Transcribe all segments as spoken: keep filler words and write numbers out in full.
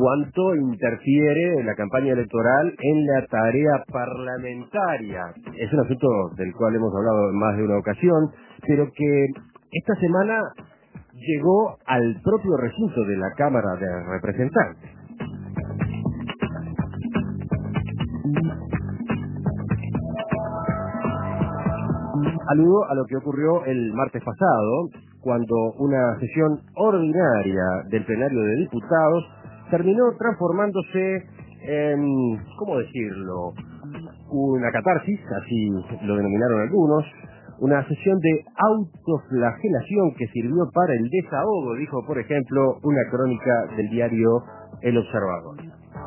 cuánto interfiere la campaña electoral en la tarea parlamentaria. Es un asunto del cual hemos hablado en más de una ocasión, pero que esta semana llegó al propio recinto de la Cámara de Representantes. Aludo a lo que ocurrió el martes pasado, cuando una sesión ordinaria del plenario de diputados terminó transformándose en, ¿cómo decirlo?, una catarsis, así lo denominaron algunos, una sesión de autoflagelación que sirvió para el desahogo, dijo, por ejemplo, una crónica del diario El Observador.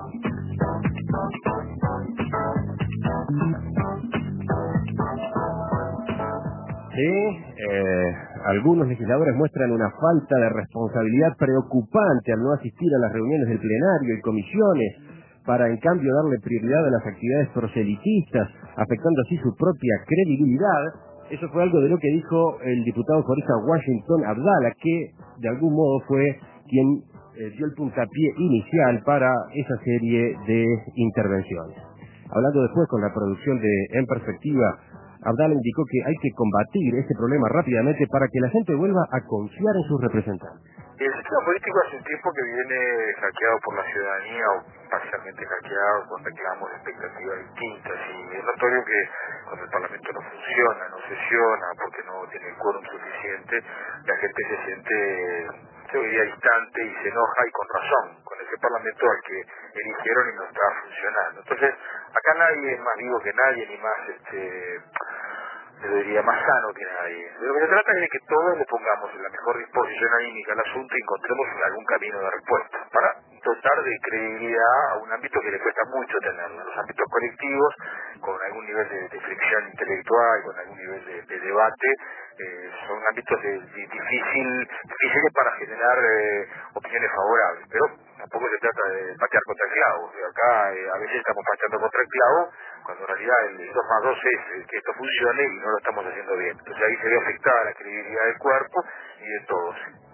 Sí, eh, algunos legisladores muestran una falta de responsabilidad preocupante al no asistir a las reuniones del plenario y comisiones, para en cambio darle prioridad a las actividades proselitistas, afectando así su propia credibilidad. Eso fue algo de lo que dijo el diputado forista Washington Abdala, que de algún modo fue quien eh, dio el puntapié inicial para esa serie de intervenciones. Hablando después con la producción de En Perspectiva, Abdala indicó que hay que combatir este problema rápidamente para que la gente vuelva a confiar en sus representantes. El sistema político hace un tiempo que viene hackeado por la ciudadanía o parcialmente hackeado con reclamos de expectativas distintas, y es notorio que cuando el Parlamento no funciona, no sesiona porque no tiene el quórum suficiente, la gente se siente, se diría, distante y se enoja, y con razón, con ese Parlamento al que eligieron y no está funcionando. Entonces, acá nadie es más vivo que nadie, ni más este yo diría más sano que nadie. De lo que se trata es de que todos le pongamos en la mejor disposición anímica al asunto y encontremos algún camino de respuesta para dotar de credibilidad a un ámbito que le cuesta mucho tenerlo. Los ámbitos colectivos, con algún nivel de, de fricción intelectual, con algún nivel de, de debate, eh, son ámbitos de, de difícil, difíciles para generar eh, opiniones favorables, pero tampoco se trata de patear contra el clavo. O sea, acá eh, a veces estamos pateando contra el clavo, cuando en realidad el dos más dos es eh, que esto funcione y no lo estamos haciendo bien. Entonces ahí se ve afectada la credibilidad del cuerpo y de todos.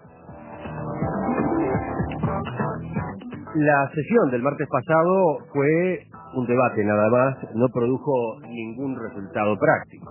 La sesión del martes pasado fue un debate nada más, no produjo ningún resultado práctico.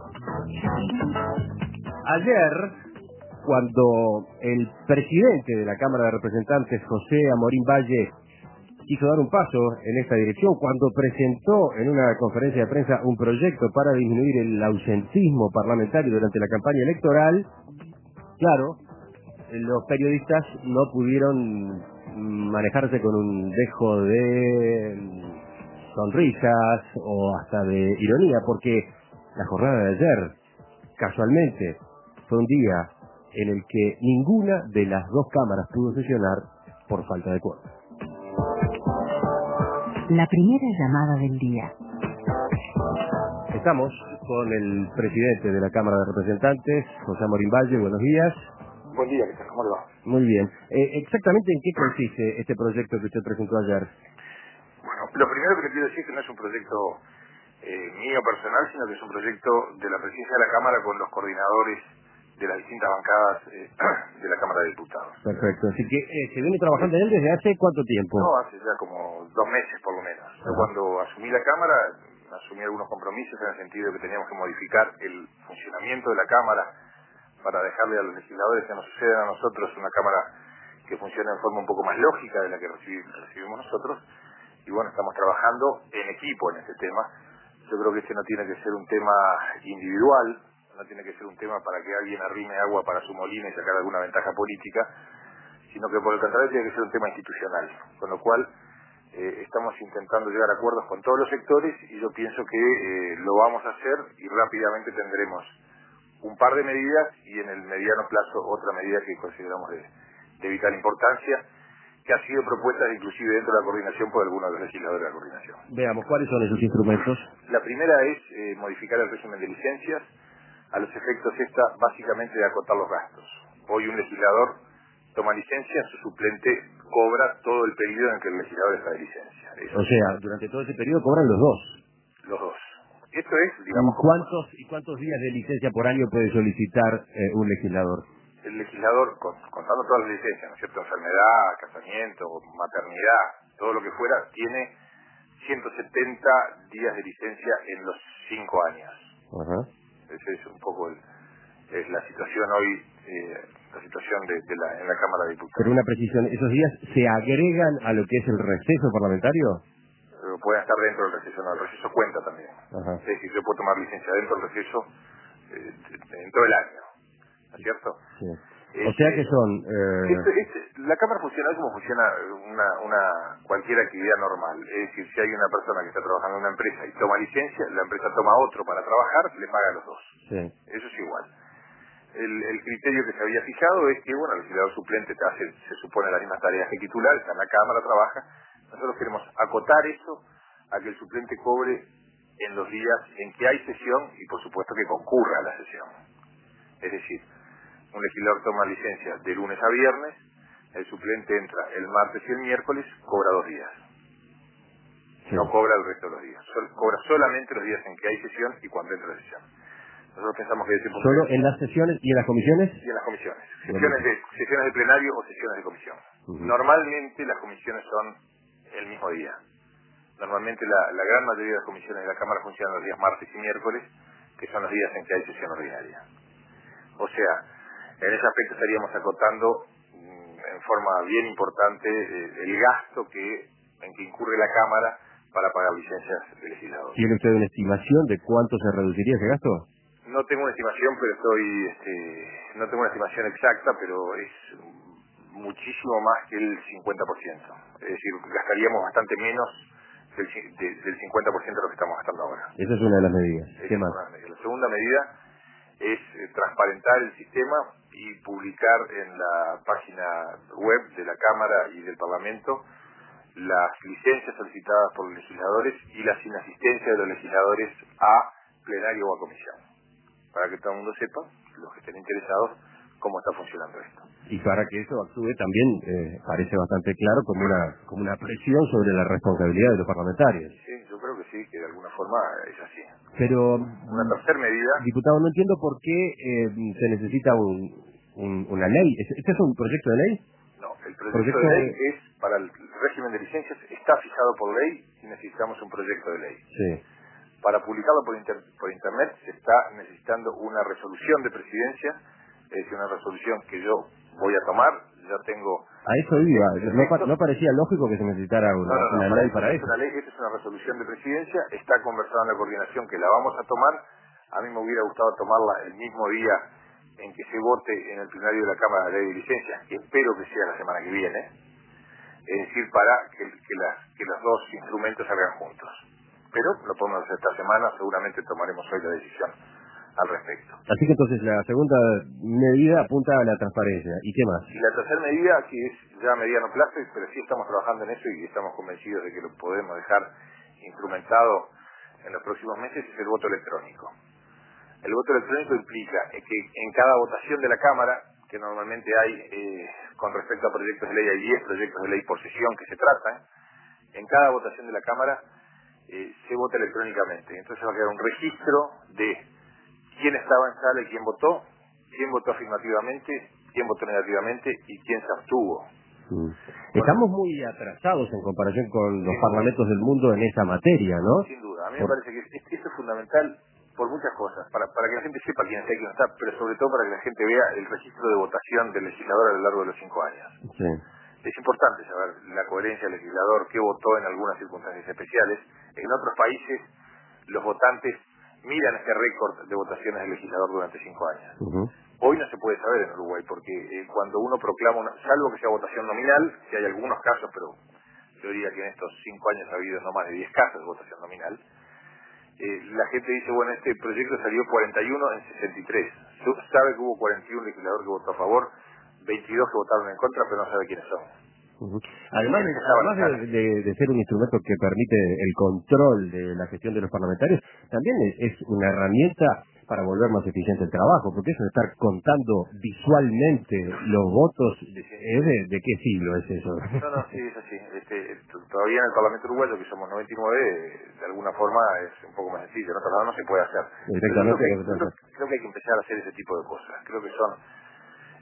Ayer, cuando el presidente de la Cámara de Representantes, José Amorín Valle, quiso dar un paso en esta dirección, cuando presentó en una conferencia de prensa un proyecto para disminuir el ausentismo parlamentario durante la campaña electoral, claro, los periodistas no pudieron manejarse con un dejo de sonrisas o hasta de ironía, porque la jornada de ayer, casualmente, fue un día en el que ninguna de las dos cámaras pudo sesionar por falta de quórum. La primera llamada del día. Estamos con el presidente de la Cámara de Representantes, José Amorín Valle. Buenos días. Buen día, ¿qué tal? ¿Cómo le va? Muy bien. Eh, ¿Exactamente en qué consiste este proyecto que usted presentó ayer? Bueno, lo primero que le quiero decir es que no es un proyecto eh, mío personal, sino que es un proyecto de la presidencia de la Cámara con los coordinadores de las distintas bancadas eh, de la Cámara de Diputados. Perfecto. Así que eh, se viene trabajando en él desde hace cuánto tiempo. No, hace ya como dos meses por lo menos. Yo cuando asumí la Cámara, asumí algunos compromisos en el sentido de que teníamos que modificar el funcionamiento de la Cámara para dejarle a los legisladores que nos sucedan a nosotros una Cámara que funcione de forma un poco más lógica de la que recibimos, recibimos nosotros. Y bueno, estamos trabajando en equipo en este tema. Yo creo que este no tiene que ser un tema individual, no tiene que ser un tema para que alguien arrime agua para su molino y sacar alguna ventaja política, sino que por el contrario tiene que ser un tema institucional. Con lo cual eh, estamos intentando llegar a acuerdos con todos los sectores y yo pienso que eh, lo vamos a hacer y rápidamente tendremos un par de medidas y en el mediano plazo otra medida que consideramos de, de vital importancia, que ha sido propuesta inclusive dentro de la coordinación por algunos de los legisladores de la coordinación. Veamos, ¿cuáles son esos instrumentos? La primera es eh, modificar el régimen de licencias, a los efectos esta básicamente de acotar los gastos. Hoy un legislador toma licencia, su suplente cobra todo el periodo en que el legislador está de licencia. Eso O sea, durante todo ese periodo cobran los dos. los dos. Esto es, digamos... ¿Y cuántos, ¿Y cuántos días de licencia por año puede solicitar eh, un legislador? El legislador, con, contando todas las licencias, ¿no es cierto? Enfermedad, casamiento, maternidad, todo lo que fuera, tiene ciento setenta días de licencia en los cinco años. Ajá. Esa es un poco el, es la situación hoy, eh, la situación de, de la, en la Cámara de Diputados. Pero una precisión, ¿esos días se agregan a lo que es el receso parlamentario? Pero pueden estar dentro del receso, no, el receso cuenta también. Ajá. Es decir, yo puedo tomar licencia dentro del receso eh, en todo el año, ¿no es cierto? Sí. Es, O sea eh, que son... Eh... Esto, este, la Cámara funciona como funciona una, una cualquier actividad normal. Es decir, si hay una persona que está trabajando en una empresa y toma licencia, la empresa toma otro para trabajar, le paga a los dos. Sí. Eso es igual. El, el criterio que se había fijado es que, bueno, el legislador suplente hace, se supone, las mismas tareas que el titular, está en la Cámara, trabaja. Nosotros queremos acotar eso a que el suplente cobre en los días en que hay sesión y, por supuesto, que concurra a la sesión. Es decir, un legislador toma licencia de lunes a viernes, el suplente entra el martes y el miércoles, cobra dos días. Sí. No cobra el resto de los días. Sol, cobra solamente los días en que hay sesión y cuando entra la sesión. Nosotros pensamos que ese punto ¿Solo de... en las sesiones y en las comisiones? Y en las comisiones. Bueno. Sesiones de, sesiones de plenario o sesiones de comisión. Uh-huh. Normalmente las comisiones son el mismo día. Normalmente la, la gran mayoría de las comisiones de la Cámara funcionan los días martes y miércoles, que son los días en que hay sesión ordinaria. O sea, en ese aspecto estaríamos acotando mmm, en forma bien importante eh, el gasto que en que incurre la Cámara para pagar licencias de legislador. ¿Tiene usted una estimación de cuánto se reduciría ese gasto? No tengo una estimación, pero estoy, este, no tengo una estimación exacta, pero es muchísimo más que el cincuenta por ciento. Es decir, gastaríamos bastante menos del, de, del cincuenta por ciento de lo que estamos gastando ahora. Esa es una de las medidas. Esa ¿Qué es más? una medida. La segunda medida es eh, transparentar el sistema y publicar en la página web de la Cámara y del Parlamento las licencias solicitadas por los legisladores y la inasistencia de los legisladores a plenario o a comisión, para que todo el mundo sepa, los que estén interesados, cómo está funcionando esto. Y para que eso actúe también, eh, parece bastante claro, como una como una presión sobre la responsabilidad de los parlamentarios. Sí, yo creo que sí, que de alguna forma es así. Pero, Una tercera medida... diputado, no entiendo por qué eh, se necesita un, un, una ley. ¿Este es un proyecto de ley? No, el proyecto, proyecto de ley es para el régimen de licencias, está fijado por ley y necesitamos un proyecto de ley. Sí. Para publicarlo por, inter, por internet se está necesitando una resolución de presidencia, es decir, una resolución que yo voy a tomar, ya tengo... A eso iba, no, pa- no parecía lógico que se necesitara una, no, no, no, una para ley eso para es eso. una ley, esta es una resolución de presidencia, está conversada en la coordinación que la vamos a tomar. A mí me hubiera gustado tomarla el mismo día en que se vote en el plenario de la Cámara de Ley de Licencias, que espero que sea la semana que viene, es decir, para que, que, las, que los dos instrumentos salgan juntos. Pero lo podemos hacer esta semana, seguramente tomaremos hoy la decisión al respecto. Así que entonces la segunda medida apunta a la transparencia. ¿Y qué más? Y la tercera medida, que es ya a mediano plazo, pero sí estamos trabajando en eso y estamos convencidos de que lo podemos dejar instrumentado en los próximos meses, es el voto electrónico. El voto electrónico implica que en cada votación de la Cámara, que normalmente hay, eh, con respecto a proyectos de ley, hay diez proyectos de ley por sesión que se tratan, en cada votación de la Cámara eh, se vota electrónicamente. Entonces va a quedar un registro de quién estaba en sala y quién votó, quién votó afirmativamente, quién votó negativamente y quién se abstuvo. Mm. Estamos muy atrasados en comparación con los Sí. parlamentos del mundo en esa materia, ¿no? Sin duda, a mí Por... me parece que es- esto es fundamental por muchas cosas, para, para que la gente sepa quién está y quién no está, pero sobre todo para que la gente vea el registro de votación del legislador a lo largo de los cinco años. Sí. Es importante saber la coherencia del legislador, qué votó en algunas circunstancias especiales. En otros países, los votantes miran este récord de votaciones del legislador durante cinco años. Uh-huh. Hoy no se puede saber en Uruguay, porque eh, cuando uno proclama, una, salvo que sea votación nominal, que hay algunos casos, pero yo diría que en estos cinco años ha habido no más de diez casos de votación nominal, eh, la gente dice, bueno, este proyecto salió cuarenta y uno en sesenta y tres. Sabe que hubo cuarenta y uno legisladores que votó a favor, veintidós que votaron en contra, pero no sabe quiénes son. Uh-huh. Además, de, además de, de, de ser un instrumento que permite el control de la gestión de los parlamentarios, también es, es una herramienta para volver más eficiente el trabajo, porque eso de estar contando visualmente los votos, ¿es de, de qué siglo es eso? No, no, sí, es así. Este, todavía en el Parlamento Uruguayo, que somos noventa y nueve, de alguna forma es un poco más sencillo. En otro lado no se puede hacer. Pero yo creo, que hay, yo creo, creo que hay que empezar a hacer ese tipo de cosas. Creo que son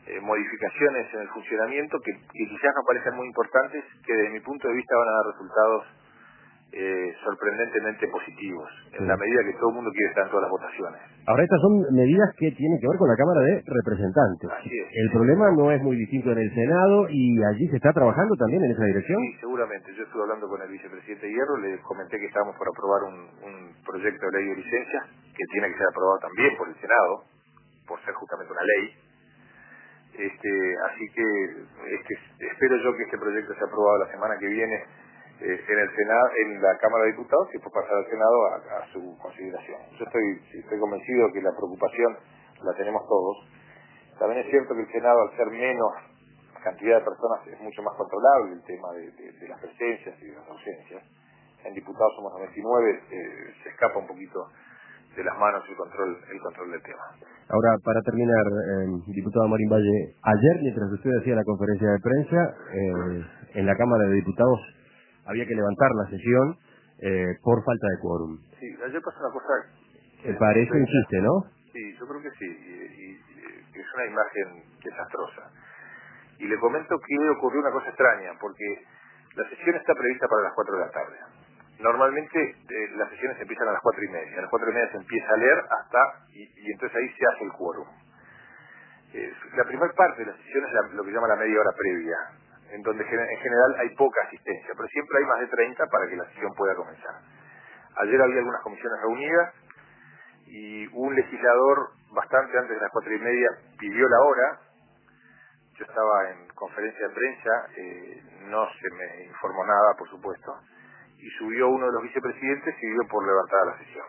eh, modificaciones en el funcionamiento que, que quizás no parezcan muy importantes, que desde mi punto de vista van a dar resultados eh, sorprendentemente positivos, Sí. en la medida que todo el mundo quiere estar en todas las votaciones. Ahora, estas son medidas que tienen que ver con la Cámara de Representantes. Así es. El problema no es muy distinto en el Senado y allí se está trabajando también en esa dirección. Sí, seguramente. Yo estuve hablando con el vicepresidente Hierro, le comenté que estábamos por aprobar un, un proyecto de ley de licencias que tiene que ser aprobado también por el Senado, por ser justamente una ley. Este, así que este, espero yo que este proyecto sea aprobado la semana que viene eh, en el Senado, en la Cámara de Diputados, y después pasar al Senado a, a su consideración. Yo estoy, estoy convencido que la preocupación la tenemos todos. También es cierto que el Senado, al ser menos cantidad de personas, es mucho más controlable el tema de, de, de las presencias y de las ausencias. En diputados somos noventa y nueve, eh, se escapa un poquito de las manos el control el control del tema. Ahora, para terminar, eh, diputado Amorín Valle, ayer, mientras usted hacía la conferencia de prensa, eh, en la Cámara de Diputados había que levantar la sesión eh, por falta de quórum. Sí, ayer pasó una cosa Me parece un chiste, ¿no? Sí, yo creo que sí, y, y, y es una imagen desastrosa. Y le comento que ocurrió una cosa extraña, porque la sesión está prevista para las cuatro de la tarde. Normalmente eh, las sesiones empiezan a las cuatro y media. A las cuatro y media se empieza a leer hasta, y, y entonces ahí se hace el quórum. Eh, la primera parte de la sesión es la, lo que llama la media hora previa, en donde en general hay poca asistencia, pero siempre hay más de treinta para que la sesión pueda comenzar. Ayer había algunas comisiones reunidas y un legislador bastante antes de las cuatro y media pidió la hora. Yo estaba en conferencia de prensa, eh, no se me informó nada, por supuesto, y subió uno de los vicepresidentes y dio por levantada la sesión.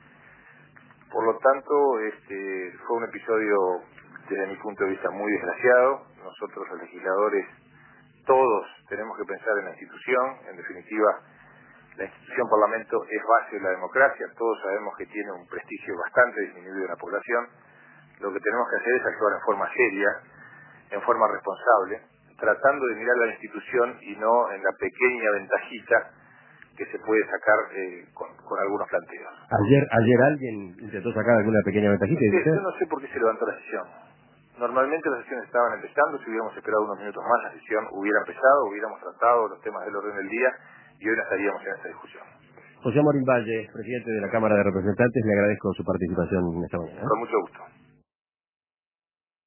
Por lo tanto, este, fue un episodio, desde mi punto de vista, muy desgraciado. Nosotros, los legisladores, todos tenemos que pensar en la institución. En definitiva, la institución Parlamento es base de la democracia. Todos sabemos que tiene un prestigio bastante disminuido en la población. Lo que tenemos que hacer es actuar en forma seria, en forma responsable, tratando de mirar a la institución y no en la pequeña ventajita que se puede sacar eh, con, con algunos planteos. Ayer ayer alguien intentó sacar alguna pequeña ventajita. Sí, yo no sé por qué se levantó la sesión. Normalmente las sesiones estaban empezando, si hubiéramos esperado unos minutos más, la sesión hubiera empezado, hubiéramos tratado los temas del orden del día y hoy no estaríamos en esta discusión. José Amorín Valle, presidente de la Cámara de Representantes, le agradezco su participación en esta mañana. Con mucho gusto.